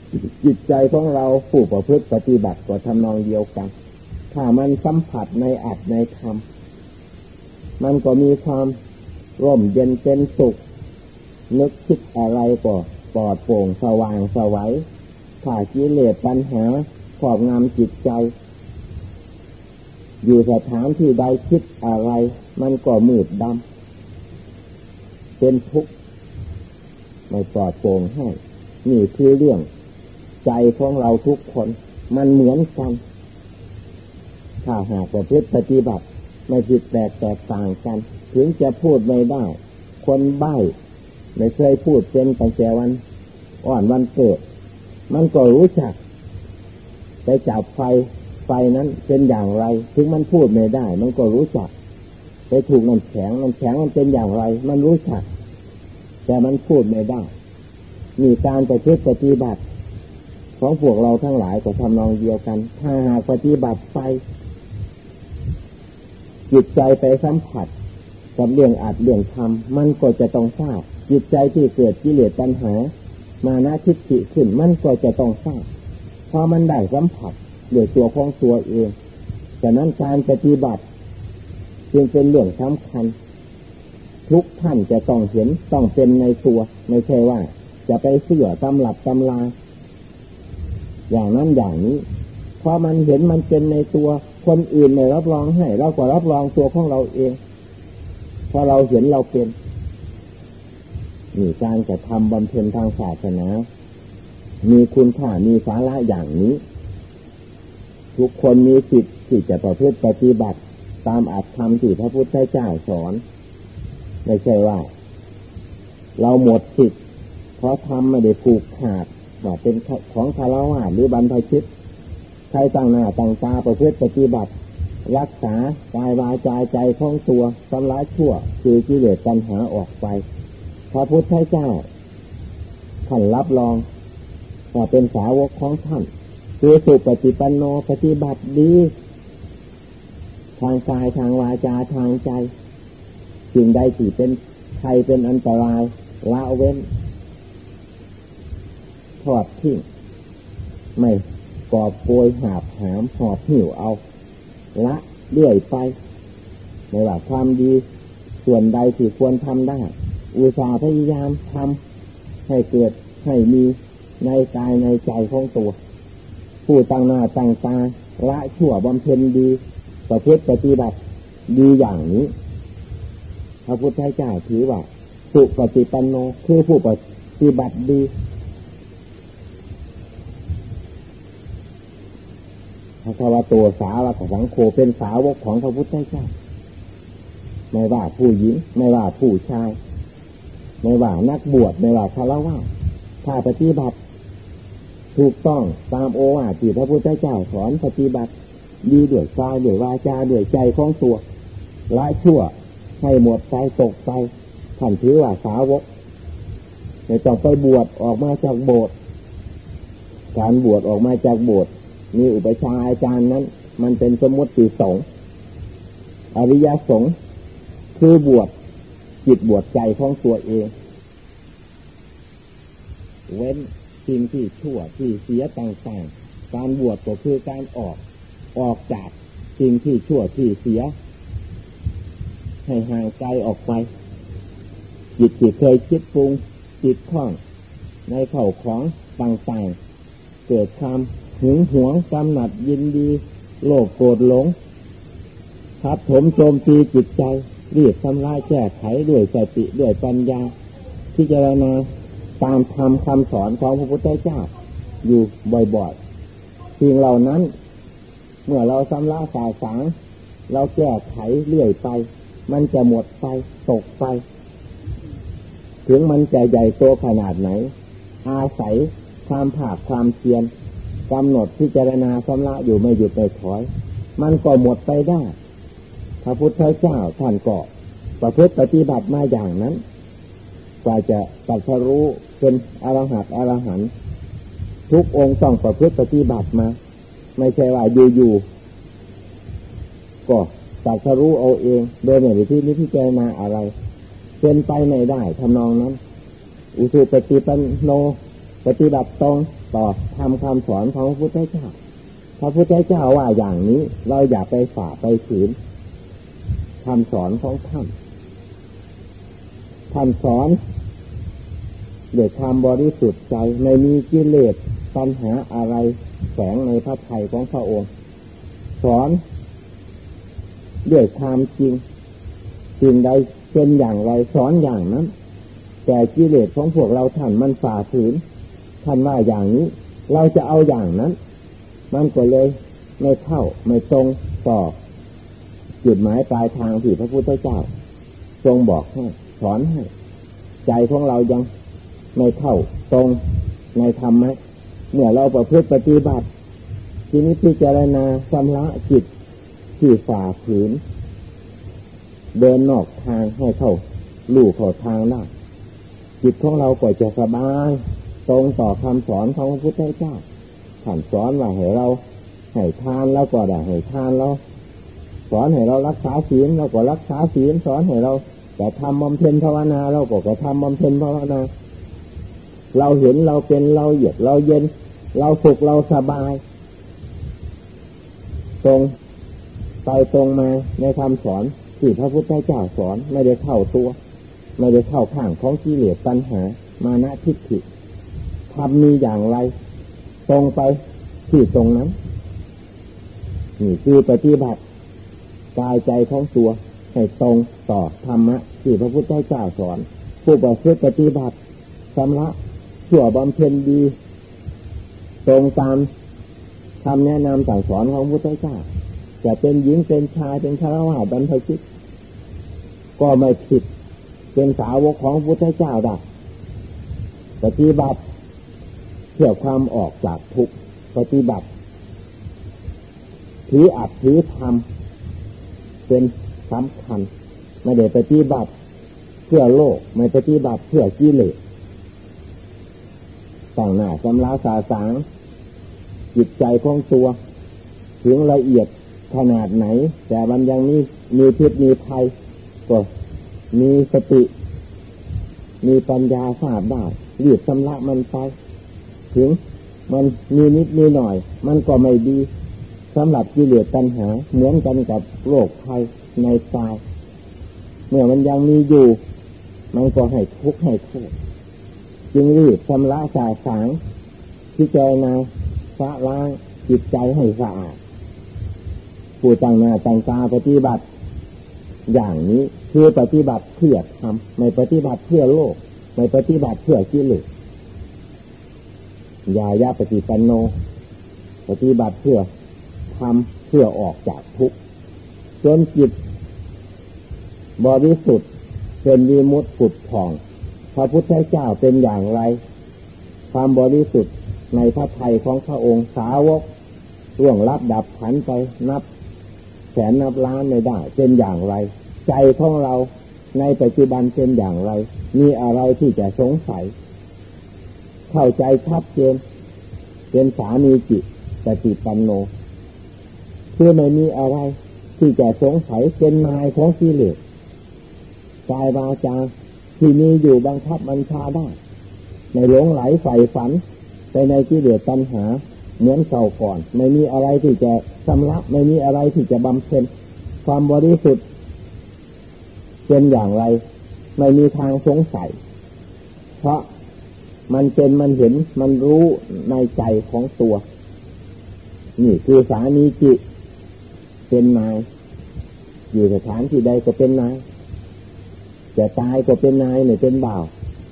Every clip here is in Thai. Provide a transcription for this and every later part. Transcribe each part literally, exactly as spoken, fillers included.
จิตใจของเราผู้ประพฤติปฏิบัติก็ทำนองเดียวกันถ้ามันสัมผัสในอัตในธรรมมันก็มีความร่มเย็นเป็นสุขนึกคิดอะไรก็ปลอดโปร่งสว่างไสวถ้ากิเลสปัญหาครอบงำจิตใจอยู่สถานที่ใดคิดอะไรมันก็มืดดำเป็นทุกข์ไม่ปลอดโปร่งให้นี่คือเรื่องใจของเราทุกคนมันเหมือนกันถ้าหากประพฤติปฏิบัติไม่ผิดแปลกแตกต่างกันถึงจะพูดไม่ได้คนใบ้ไม่เคยพูดเป็นตั้งแต่วันอ่อนวันเกิดมันก็รู้จักไปจับไฟไฟนั้นเป็นอย่างไรถึงมันพูดไม่ได้มันก็รู้จักไปถูกน้ำแข็งน้ำแข็งมันเป็นอย่างไรมันรู้จักแต่มันพูดไม่ได้มีการประพฤติปฏิบัติของพวกเราทั้งหลายก็ทำนองเดียวกันถ้าหากปฏิบัติไปจิตใจไปสัมผัสกับเรื่องอัดเรื่องทำมันก็จะต้องทราบจิตใจที่เกิดกิเลสตัณหามานะทิฏฐิขึ้นมันก็จะต้องทราบเพราะมันได้สัมผัสด้วยตัวของตัวเองฉะนั้นการปฏิบัติจึงเป็นเรื่องสำคัญทุกท่านจะต้องเห็นต้องเป็นในตัวไม่ใช่ว่าจะไปเสื่อตำรับตำลาอย่างนั้นอย่างนี้เพราะมันเห็นมันเป็นในตัวคนอื่นไม่รับรองให้เราก็รับรองตัวของเราเองพอเราเห็นเราเป็นนี่การจะทำบำเพ็ญทางศาสนามีคุณค่ามีสาระอย่างนี้ทุกคนมีสิทธิ์ที่จะประพฤติปฏิบัติตามอัตธรรมที่พระพุทธเจ้าสอนไม่ใช่ว่าเราหมดสิทธิ์เพราะทำไม่ได้ผูกขาดว่าเป็นของฆราวาสหรือบรรพชิตใครตั้งหน้าตั้งตาประพฤติปฏิบัติรักษากายวาจาใจของตัวชำระชั่วคือกิเลสตัณหาออกไปพระพุทธเจ้าท่านรับรองว่าเป็นสาวกของท่านคือสุปฏิปันโนปฏิบัติดีทางกายทางวาจาทางใจสิ่งใดที่เป็นใครเป็นอันตรายละเว้นทอดทิ้งไม่กอบโกยหาบหามหอบหิวเอาละเรื่อยไปไม่ว่าความดีส่วนใดที่ควรทำได้อุตสาห์พยายามทำให้เกิดให้มีในกายในใจของตัวผู้ตั้งหน้าตั้งตาละชั่วบำเพ็ญดีประพฤติปฏิบัติดีอย่างนี้พระพุทธเจ้าถือว่าสุปฏิปันโนคือผู้ปฏิบัติดีพระวโตสาวกสังโฆเป็นสาวกของพระพุทธเจ้าไม่ว่าผู้หญิงไม่ว่าผู้ชายไม่ว่านักบวชไม่ว่าฆราวาสถ้าปฏิบัติถูกต้องตามโอวาทที่พระพุทธเจ้าสอนปฏิบัติดีด้วยกายด้วยวาจาด้วยใจของตัวละชั่วให้หมดไปตกไปท่านถือว่าสาวกไม่ต้องไปบวชออกมาจากโบสถ์การบวชออกมาจากโบสถ์มีอุปชฌาย์อาจารย์นั้นมันเป็นสมมติสงฆ์อริยสงฆ์คือบวชจิตบวชใจของตัวเองเว้นสิ่งที่ชั่วที่เสียต่างๆการบวชก็คือการออกออกจากสิ่งที่ชั่วที่เสียให้ห่างไกลออกไปจิตที่เคยคิดปรุงจิตคล้องในเข่าของต่างๆเกิดความหึงหวงกำหนัดยินดีโลภโกรธหลงทับถมโจมตีจิตใจรีบทำลายแก้ไขด้วยสติด้วยปัญญาพิจารณาตามธรรมคำสอนของพระพุทธเจ้าอยู่บ่อยๆสิ่งเหล่านั้นเมื่อเราชำระสาสางเราแก้ไขเรื่อยไปมันจะหมดไปตกไปถึงมันจะใหญ่โตขนาดไหนอาศัยความภาคความเพียรกำหนดพิจารณาชำระอยู่ไม่หยุดไม่ถอยมันก็หมดไปได้พระพุทธเจ้าท่านก็ประพฤติปฏิบัติมาอย่างนั้นกว่าจะตรัสรู้เป็นอรหัตอรหันต์ทุกองค์ต้องประพฤติปฏิบัติมาไม่ใช่ว่าอยู่ๆก็ตรัสรู้เอาเองโดยไม่ได้ที่นิพพานาอะไรเป็นไปไม่ได้ทำนองนั้นอุชุปฏิปันโนปฏิบัติตรงต่อทำคำสอนของพระพุทธเจ้าพระพุทธเจ้าว่าอย่างนี้เราอย่าไปฝ่าไปฝืนคำสอนของท่านท่านสอนด้วยความบริสุทธิ์ใจไม่มีกิเลสปัญหาอะไรแฝงในพระทัยของพระองค์สอนด้วยความจริงสิ่งใดเป็นอย่างไรสอนอย่างนั้นแต่กิเลสของพวกเราท่านมันฝ่าฝืนท่านว่าอย่างนี้เราจะเอาอย่างนั้นมันก็เลยไม่เข้าไม่ตรงต่อจุดหมายปลายทางที่พระพุทธเจ้าทรงบอกให้สอนให้ใจของเรายังไม่เข้าตรงในธรรมะเมื่อเราประพฤติปฏิบัติทีนี้พิจารณาชำระจิตที่ฝ่าฝืนเดินนอกทางให้เข้าลู่เข้าทางได้จิตของเราก็จะสบายตรงต่อคำสอนของพระพุทธเจ้าท่านสอนว่าให้เราให้ทานแล้วก็ได้ให้ทานเราสอนให้เรารักษาศีลเราก็รักษาศีลสอนให้เราแต่ทำบำเพ็ญภาวนาเราก็ก็ทำบำเพ็ญภาวนาเราเห็นเราเป็นเราเยือกเราเย็นเราสุขเราสบายตรงไปตรงมาในคำสอนที่พระพุทธเจ้าสอนไม่ได้เข้าตัวไม่ได้เข้าข้างของกิเลสตัณหามานะทิฏฐิทำมีอย่างไรตรงไปที่ตรงนั้นนี่คือปฏิบัติกายใจของตัวให้ตรงต่อธรรมะที่พระพุทธเจ้าสอนผู้ประพฤติปฏิบัติชำระชั่วบำเพ็ญดีตรงตามคำแนะนำสั่งสอนของพระพุทธเจ้าจะเป็นหญิงเป็นชายเป็นฆราวาสบรรพชิตก็ไม่ผิดเป็นสาวกของพระพุทธเจ้าได้ปฏิบัติเพื่อความออกจากทุกข์ปฏิบัติถืออัตถือธรรมเป็นสำคัญไม่ได้ปฏิบัติเพื่อโลกไม่ปฏิบัติเพื่อกิเลสต่างหน้าชำระสาสางจิตใจของตัวถึงละเอียดขนาดไหนแต่มันยังมีมีพิษมีภัยก็มีสติมีปัญญาทราบได้รีบชำระมันไปถึงมันมีนิดมีหน่อยมันก็ไม่ดีสำหรับกิเลสตัณหาเหมือนกันกับโรคภัยในกายเมื่อมันยังมีอยู่มันก็ให้ทุกข์ให้โทษจึงรีบชำระสาสางพิจารณาชะล้างจิตใจให้สะอาดผู้ตั้งหน้าตั้งตาปฏิบัติอย่างนี้คือปฏิบัติเพื่อธรรมไม่ปฏิบัติเพื่อโลกไม่ปฏิบัติเพื่อกิเลสญาญาปฏิปันโนปฏิบัติเพื่อทำเพื่อออกจากทุกข์จนจิตบริสุทธิ์เป็นวิมุตติผุดผ่องพระพุทธเจ้าเป็นอย่างไรความบริสุทธิ์ในพระทัยของพระองค์สาวกร่วงลับดับขันไปนับแสนนับล้านไม่ได้เป็นอย่างไรใจของเราในปัจจุบันเป็นอย่างไรมีอะไรที่จะสงสัยเข้าใจชัดเจนเป็นสามีจิตปฏิปันโนคือไม่มีอะไรที่จะสงสัยเป็นนายของกิเลสกายวาจาที่มีอยู่บังคับบัญชาได้ในหลงไหลใฝ่ฝันไปในกิเลสตัณหาเหมือนเก่าก่อนไม่มีอะไรที่จะชำระไม่มีอะไรที่จะบำเพ็ญความบริสุทธิ์เป็นอย่างไรไม่มีทางสงสัยเพราะมันเป็นมันเห็นมันรู้ในใจของตัวนี่คือสามีจิตเป็นนายอยู่สถานที่ใดก็เป็นนายจะตายก็เป็นนายไม่เป็นบ่าว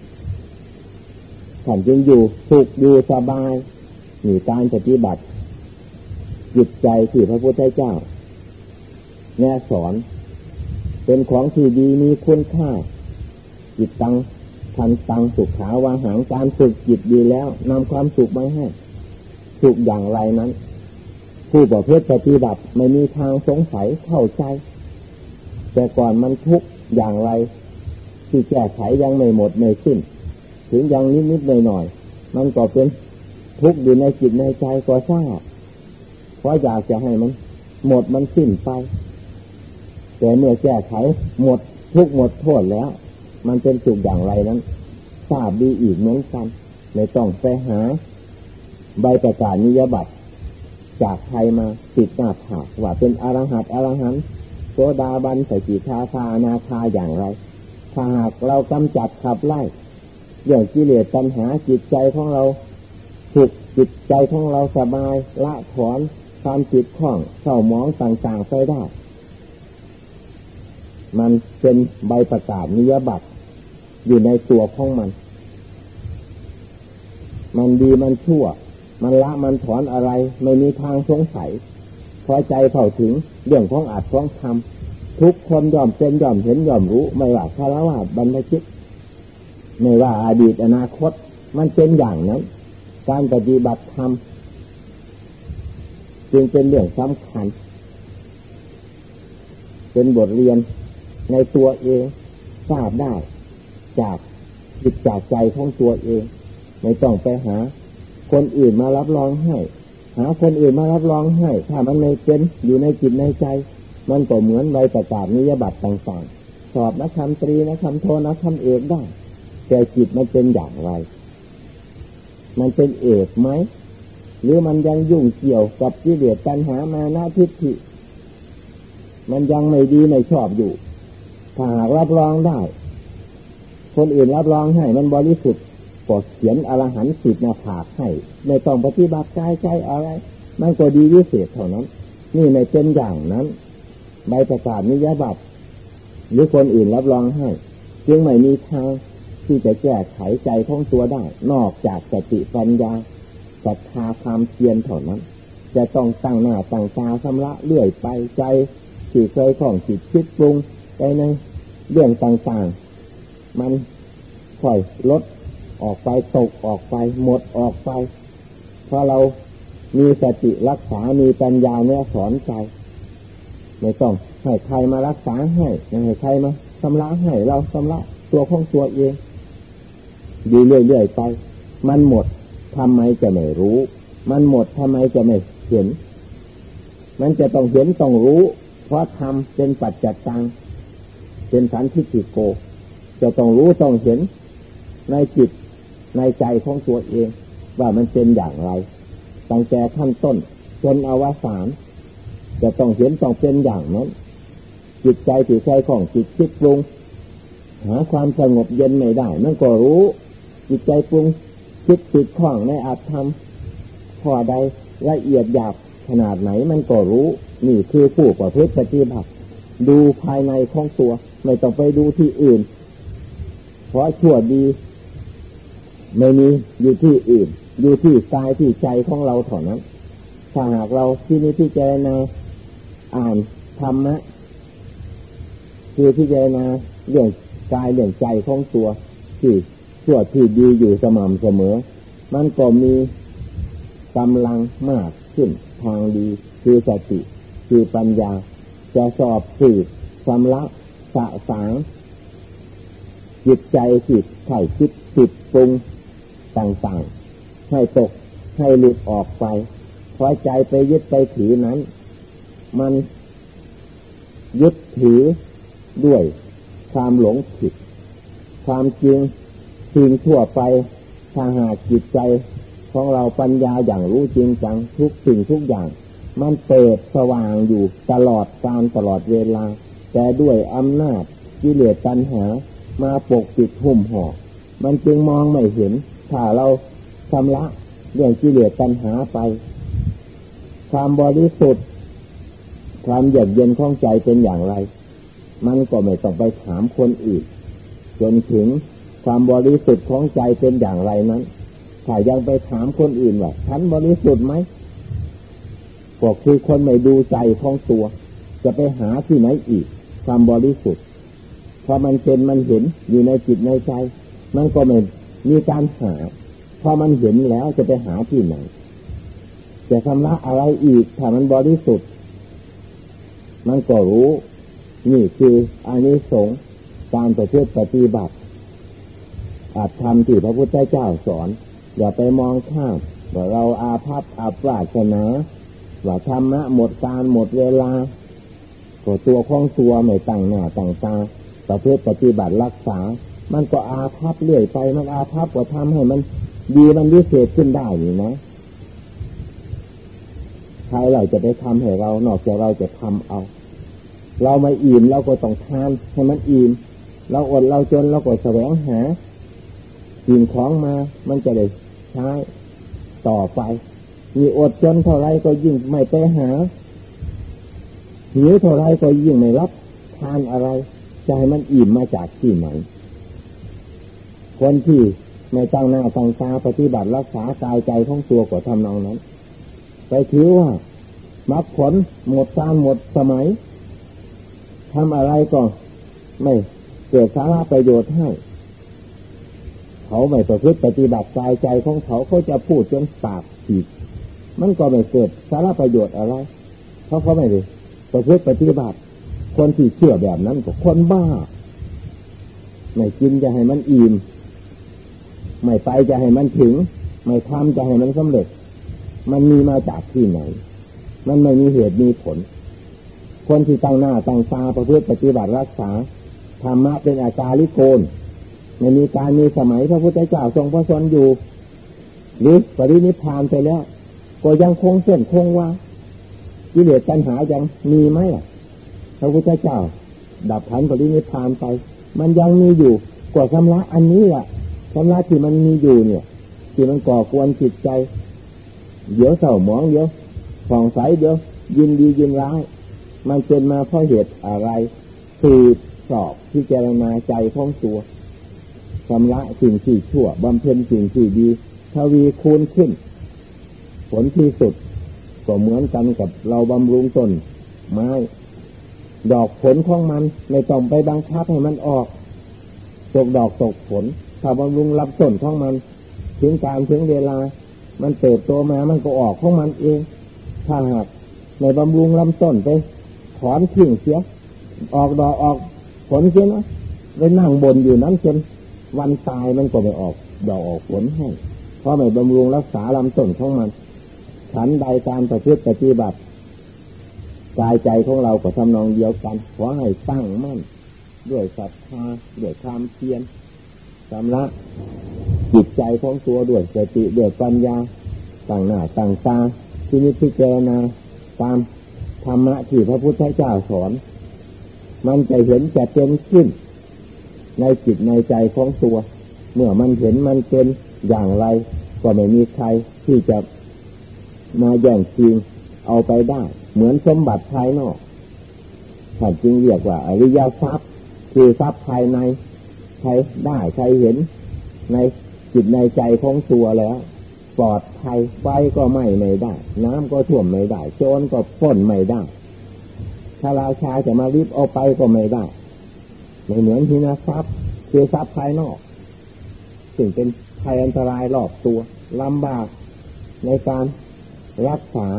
ท่านจึงอยู่สุขอยู่สบายมีการปฏิบัติจิตใจที่พระพุทธเจ้าแนะสอนเป็นของที่ดีมีคุณค่าจิตตังทันตังสุขขาวาหังการฝึกจิตดีแล้วนำความสุขมาให้สุขอย่างไรนั้นผู้ประพฤติปฏิบัติไม่มีทางสงสัยเข้าใจแต่ก่อนมันทุกข์อย่างไรที่แก้ไขยังไม่หมดไม่สิ้นถึงยังนิดๆหน่อยๆมันก็เป็นทุกข์อยู่ในจิตในใจก็ทราบเพราะอยากจะให้มันหมดมันสิ้นไปแต่เมื่อแก้ไขหมดทุกข์หมดโทษแล้วมันเป็นสุขอย่างไรนั้นทราบดีอีกเหมือนกันไม่ต้องไปหาใบประกาศนียบัตรจากใครมาติดหน้าผากว่าเป็นอรหัตอรหันต์โสดาบันสกิทาคาอนาคาอย่างไรถ้าหากเรากำจัดขับไล่เรื่องกิเลสตัณหาจิตใจของเราสุขจิตใจของเราสบายละถอนความจิตข้องเศร้าหมองต่างๆไปได้มันเป็นใบประกาศนียบัตรอยู่ในตัวของมันมันดีมันชั่วมันละมันถอนอะไรไม่มีทางสงสัยพอใจเข้าถึงเรื่องของอาจของธรรมทุกคนย่อมเป็นย่อมเห็นย่อมรู้ไม่ว่าฆราวาสบรรพชิตไม่ว่าอดีตอนาคตมันเป็นอย่างนั้นการปฏิบัติธรรมจึงเป็นเรื่องสำคัญเป็นบทเรียนในตัวเองทราบได้จากจิตจากใจของตัวเองไม่ต้องไปหาคนอื่นมารับรองให้หาคนอื่นมารับรองให้ถ้ามันไม่เป็นอยู่ในจิตในใจมันก็เหมือนใบประกาศนียบัตรต่างๆสอบนักธรรมตรีนักธรรมโทนักธรรมเอกได้แต่จิตมันเป็นอย่างไรมันเป็นเอกไหมหรือมันยังยุ่งเกี่ยวกับกิเลสตัณหามานะทิฏฐิมันยังไม่ดีไม่ชอบอยู่ถ้าหากรับรองได้คนอื่นรับรองให้มันบริสุทธิ์ก็เขียนอรหันต์ติดหน้าผากให้ไม่ต้องปฏิบัติกายใจอะไรมันก็ดีวิเศษเท่านั้นนี่ไม่เป็นอย่างนั้นใบประกาศนิยบัตรหรือคนอื่นรับรองให้จึงไม่มีทางที่จะแก้ไขใจของตัวได้นอกจากสติปัญญาศรัทธาความเพียรเท่านั้นจะต้องตั้งหน้าตั้งตาชำระเรื่อยไปใจที่เคยของจิตคิดปรุงไปในเรื่องต่างๆมันค่อยลดออกไปตกออกไปหมดออกไปเพราะเรามีสติรักษามีปัญญาเนี่ยสอนใจไม่ต้องให้ใครมารักษาให้ไม่ให้ใครมาชำระให้เราชำระตัวของตัวเองดีเรื่อยๆไปมันหมดทำไมจะไม่รู้มันหมดทำไมจะไม่เห็นมันจะต้องเห็นต้องรู้เพราะธรรมเป็นปัจจัตตังเป็นสันทิฏฐิโกจะต้องรู้ต้องเห็นในจิตในใจของตัวเองว่ามันเป็นอย่างไรตั้งแต่ขั้นต้นจนอวสานจะต้องเห็นต้องเป็นอย่างนั้นจิตใจที่ใจของจิตคิดปรุงหาความสงบเย็นไม่ได้มันก็รู้จิตใจปรุงคิดติดข้องในอาธรรมข้อใดละเอียดหยาบขนาดไหนมันก็รู้นี่คือผู้ประพฤติปฏิบัติดูภายในของตัวไม่ต้องไปดูที่อื่นเพราะชั่วดีไม่มีอยู่ที่อื่นอยู่ที่กายที่ใจของเราเท่านั้นถ้าหากเราที่นี้ที่เจรณาอ่านธรรมะคือที่เจรณาเรื่องกายเรื่องใจของตัวที่ชั่วที่ดีอยู่สม่ำเสมอมันก็มีกำลังมากขึ้นทางดีคือสติคือปัญญาจะสอบสืบชำระสะสางจิตใจจิตไถ่คิดจิตปรุงต่างๆให้ตกให้หลุดออกไปเพราะใจไปยึดไปถือนั้นมันยึดถือด้วยความหลงผิดความจริงสิ่งทั่วไปถ้าหากจิตใจของเราปัญญาอย่างรู้จริงจังทุกสิ่งทุกอย่างมันเปิดสว่างอยู่ตลอดกาลตลอดเวลาแต่ด้วยอำนาจกิเลสตัณหามาปกปิดหุ้มห่อมันจึงมองไม่เห็นถ้าเราชำระเรื่องกิเลสตัณหาไปความบริสุทธิ์ความเยือกเย็นของใจเป็นอย่างไรมันก็ไม่ต้องไปถามคนอื่นจนถึงความบริสุทธิ์ของใจเป็นอย่างไรนั้นถ้ายังไปถามคนอื่นว่าฉันบริสุทธิ์ไหมก็คือคนไม่ดูใจของตัวจะไปหาที่ไหนอีกความบริสุทธิ์พอมันเป็นมันเห็นอยู่ในจิตในใจมันก็ไม่มีการหาพอมันเห็นแล้วจะไปหาที่ไหนจะชำระอะไรอีกถ้ามันบริสุทธิ์มันก็รู้นี่คืออานิสงส์การประพฤติปฏิบัติอาจทำที่พระพุทธเจ้าสอนอย่าไปมองข้ามว่าเราอาภัพอับปราชนาว่าธรรมะหมดการหมดเวลาก็ตัวของตัวไม่ตั้งหน้าตั้งตาประพฤติปฏิบัติรักษามันก็อาภัพเรื่อยไปมันอาภัพก็ทำให้มันดีมันวิเศษขึ้นได้นี่นะใครเราจะไปทำให้เรานอกจากเราจะทำเอาเราไม่อิ่มเราก็ต้องทานให้มันอิ่มเราอดเราจนเราก็แสวงหาสิ่งของมามันจะได้ใช้ต่อไปมีอดจนเท่าไรก็ยิ่งไม่ไปหาหิวเท่าไรก็ยิ่งไม่รับทานอะไรจะให้มันอิ่มมาจากที่ไหนคนที่ไม่ตั้งหน้าตั้งตาปฏิบัติรักษากายใจของตัวก็ทำนองนั้นไปถือว่ามรรคผลหมดการหมดสมัยทำอะไรก็ไม่เกิดสาระประโยชน์ให้เขาไม่ประพฤติปฏิบัติกายใจของเขาเขาจะพูดจนปากฉีกมันก็ไม่เกิดสาระประโยชน์อะไรเพราะเขาไม่ได้ประพฤติปฏิบัติคนที่เชื่อแบบนั้นก็คนบ้าไม่กินจะให้มันอิ่มไม่ไปจะให้มันถึงไม่ทำจะให้มันสำเร็จมันมีมาจากที่ไหนมันไม่มีเหตุมีผลคนที่ตั้งหน้าตั้งตาประพฤติปฏิบัติรักษาธรรมะเป็นอาการลิโกนไม่มีการมีสมัยพระพุทธเจ้าทรงพระชนอยู่หรือปรินิพพานไปแล้วก็ยังคงเส้นคงวากิเลสตัณหายังมีไหมล่ะพระพุทธเจ้าดับขันธ์ปรินิพพานไปมันยังมีอยู่กว่าชำระอันนี้แหละชำระที่มันมีอยู่เนี่ยที่มันก่อกวนจิตใจเดี๋ยวเศร้าหมองเดี๋ยวผ่องใสเดี๋ยวยินดียินร้ายมันเป็นมาเพราะเหตุอะไรคือสอบพิจารณาใจของตัวชำระสิ่งที่ชั่วบำเพ็ญสิ่งที่ดีทวีคูณขึ้นผลที่สุดก็เหมือนกันกับเราบำรุงต้นไม้ดอกผลของมันไม่ต้องไปบังคับให้มันออกตกดอกตกผลถ้าบำรุงรับต้นของมันถึงการถึงเวลามันเติบโตมามันก็ออกของมันเองถ้าหากในบำรุงลำต้นไปถอนทิ้งเสียออกดอกออกผลเสียนะไปนั่งบนอยู่นั้นจนวันตายมันก็ไม่ออกดอกออกผลให้เพราะไม่บำรุงรักษาลำต้นของมันฉันใดการประพฤติปฏิบัติกายใจของเราก็ทำนองเดียวกันขอให้ตั้งมั่นด้วยศรัทธาด้วยความเพียรชำระจิตใจของตัวด้วยสติด้วยปัญญาตั้งหน้าตั้งตาที่นิพพิจารณาตามธรรมะที่พระพุทธเจ้าสอนมันจะเห็นจะเป็นขึ้นในจิตในใจของตัวเมื่อมันเห็นมันเป็นอย่างไรก็ไม่มีใครที่จะมาแย่งชิงเอาไปได้เหมือนสมบัติภายนอกท่านจึงเรียกว่าอริยทรัพย์คือทรัพย์ภายในใครได้ใครเห็นในจิตในใจของตัวแล้วปลอดภัยไฟก็ไหม้ไม่ได้น้ำก็ท่วมไม่ได้โจรก็ปล้นไม่ได้ถ้าราชาจะมาริบเอาไปก็ไม่ได้ไม่เหมือนที่นะทรัพย์คือทรัพย์ภายนอกซึ่งเป็นภัยอันตรายรอบตัวลำบากในการรักษา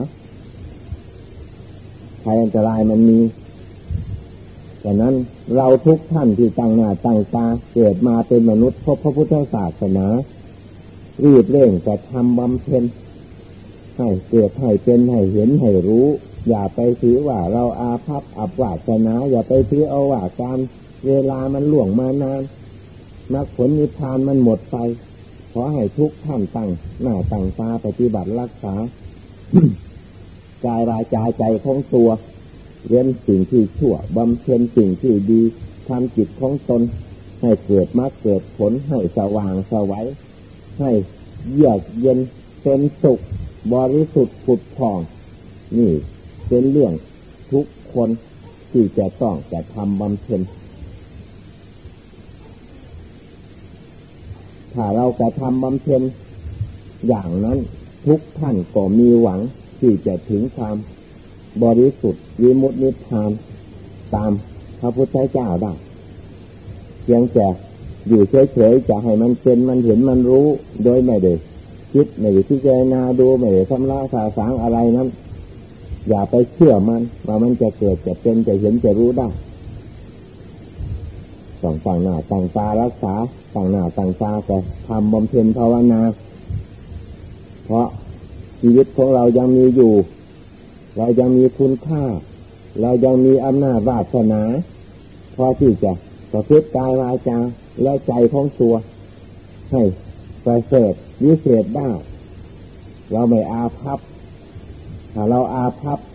ภัยอันตรายมันมีดังนั้นเราทุกท่านที่ตั้งหน้าตั้งตาเกิดมาเป็นมนุษย์พบพระพุทธศาสนารีบเร่งกระทำบำเพ็ญให้เกิดให้เป็นให้เห็นให้รู้อย่าไปถือว่าเราอาภัพอับวาสนาอย่าไปถือเอาว่าการเวลามันล่วงมานานมรรคผลนิพพานมันหมดไปขอให้ทุกท่านตั้งหน้าตั้งตาปฏิบัติรักษา กายวาจาใจของตัวเว้นสิ่งที่ชั่วบำเพ็ญสิ่งที่ดีทำจิตของตนให้เกิดมรรคเกิดผลให้สว่างไสวให้เยือกเย็นเป็นสุขบริสุทธิ์ผุดผ่องนี่เป็นเรื่องทุกคนที่จะต้องจะทำบำเพ็ญถ้าเราจะทำบำเพ็ญอย่างนั้นทุกท่านก็มีหวังที่จะถึงความบริสุทธิ์วิมุตตินิพพานตามพระพุทธเจ้าได้เพียงแต่อยู่เฉยๆจะให้มันเป็นมันเห็นมันรู้โดยไม่ได้คิดไม่ได้พิจารณาดูไม่ได้ทำละสาสางอะไรนั้นอย่าไปเชื่อมันว่ามันจะเกิดจะเป็นจะเห็นจะรู้ได้ต้องตั้งหน้าตั้งตารักษาตั้งหน้าตั้งตาแต่ทำบำเพ็ญภาวนาเพราะชีวิตของเรายังมีอยู่เรายังมีคุณค่าเรายังมีอำนาจวาสนาพอที่จะประพฤติกายวาจาและใจของตัวให้ประเสริฐวิเศษได้เราไม่อาภัพถ้าเราอาภัพ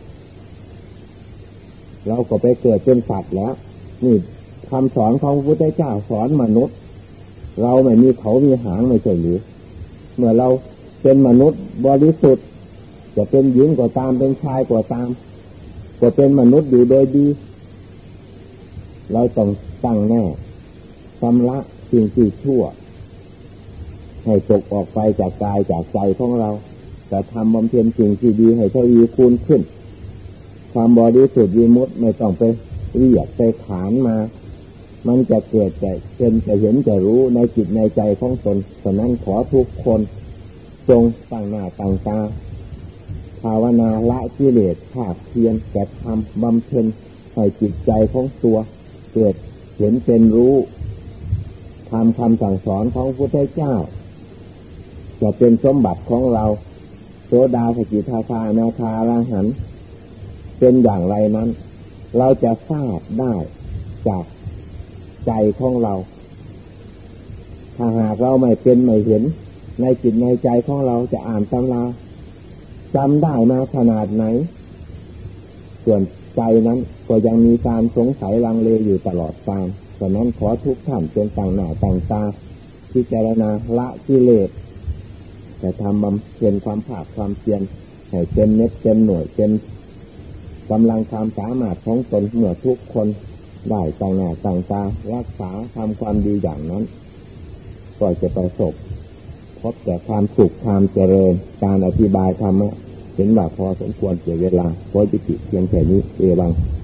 เราก็ไปเกิดเป็นสัตว์แล้วนี่คำสอนของพระพุทธเจ้าสอนมนุษย์เราไม่มีเขามีหางไม่ใช่หรือเมื่อเราเป็นมนุษย์บริสุทธิ์จะเป็นหญิงก็ตามเป็นชายก็ตามก็เป็นมนุษย์อยู่โดยดีเราต้องตั้งแน่ชำระสิ่งที่ชั่วให้ตกออกไปจากกายจากใจของเราแต่ทำบำเพ็ญสิ่งที่ดีให้ทวีคูณขึ้นความบริสุทธิ์วิมุตติไม่ต้องไปเรียกไปขานมามันจะเกิดแต่เป็นจะเห็นจะรู้ในจิตในใจของตนฉะนั้นขอทุกคนจงตั้งหน้าตั้งตาภาวนาละกิเลสภาคเพียรแต่ทำบำเพ็ญให้จิตใจของตัวเกิดเห็นเป็นรู้ทำคำสั่งสอนของพระพุทธเจ้าจะเป็นสมบัติของเราโสดาสกิทาคาอนาคาอรหันต์เป็นอย่างไรนั้นเราจะทราบได้จากใจของเราถ้าหากเราไม่เป็นไม่เห็นในจิตในใจของเราจะอ่านตำราจำได้มาขนาดไหนส่วนใจนั้นก็ยังมีการสงสัยลังเลอยู่ตลอดกาลฉะนั้นขอทุกท่านจงตั้งหน้าตั้งตาพิจารณาละกิเลสแต่ทำบำเพ็ญความภาคความเพียรให้เต็มเม็ดเต็มหน่วยเต็มกำลังความสามารถของตนเมื่อทุกคนได้ตั้งหน้าตั้งตารักษาทำความดีอย่างนั้นก็จะประสบพบแต่ความสุขความเจริญการอธิบายธรรมะเห็นว่าพอสมควรเสียเวลาขอยุติเพียงแค่นี้เอวัง